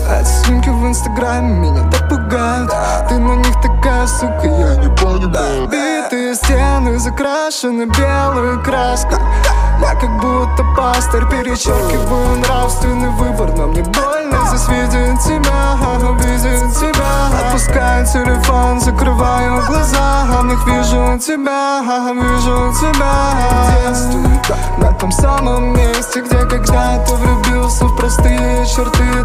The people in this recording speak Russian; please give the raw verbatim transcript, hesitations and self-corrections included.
Эти снимки в инстаграме меня так пугают. Ты на них такая, сука, я не понимаю. Битые стены закрашены белой краской. Я как будто пастырь, перечеркиваю нравственный выбор. Но мне больно здесь видеть тебя, видеть тебя. Отпускаю телефон, закрываю глаза, а в них вижу тебя, вижу тебя. В детстве, на том самом месте, где когда-то влюбился в простые черты